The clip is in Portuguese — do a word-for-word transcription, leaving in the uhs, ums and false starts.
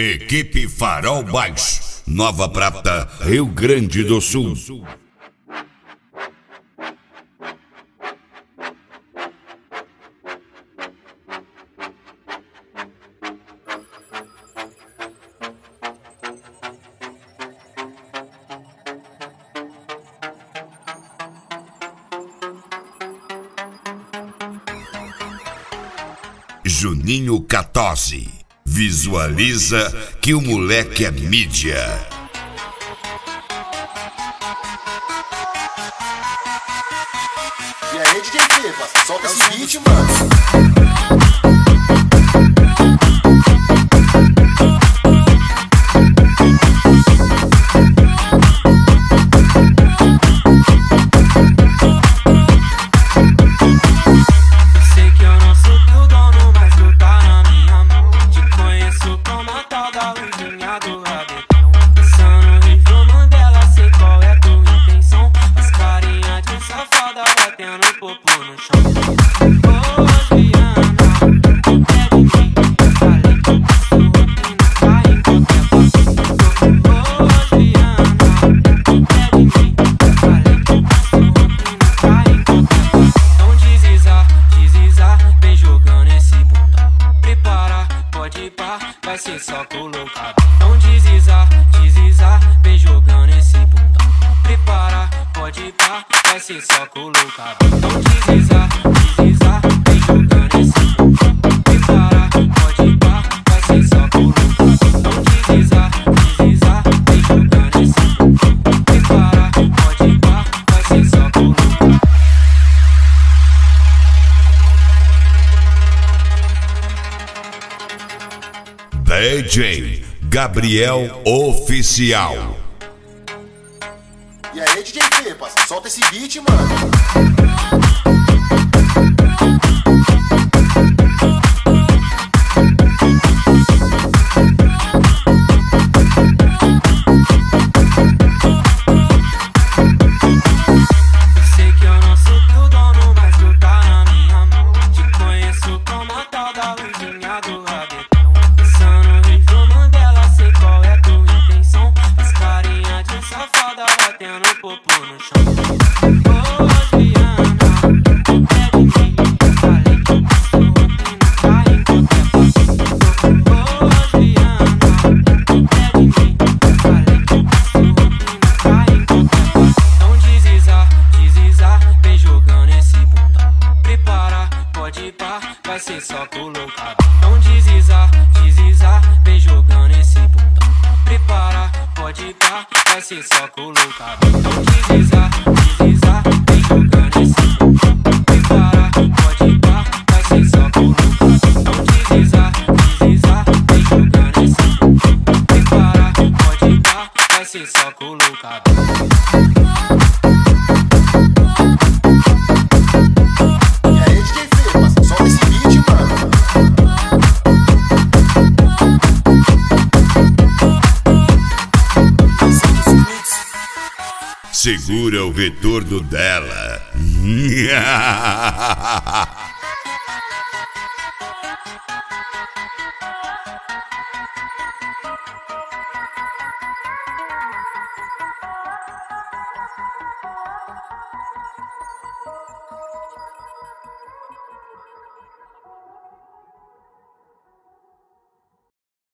Equipe Farol Baixo, Nova Prata, Rio Grande do Sul. Juninho quatorze. Visualiza que o moleque é mídia. E aí, D J Pipa, solta esse beat, mano. Vai ser só colocar. Então deslizar, deslizar, vem jogando esse bundão. Prepara, pode ir pá, vai ser só colocar. Então deslizar, deslizar, vem jogando esse bundão. Prepara, pode ir pá, vai ser só colocar. Então deslizar, deslizar, vem jogando esse bundão. Prepara, pode ir pá, vai ser só colocar. D J Gabriel Oficial. E aí, D J Pipa, solta esse beat, mano. Vai ser só colocar. Então deslizar, deslizar, vem jogando esse bundão. Prepara, pode ir pá, vai ser só colocar. Então deslizar, deslizar, vem jogando esse bundão. Prepara, pode ir pá, vai ser só colocar. Então deslizar, deslizar, vem jogando esse bundão. Prepara, pode ir pá, vai ser só colocar. Segura o retorno dela.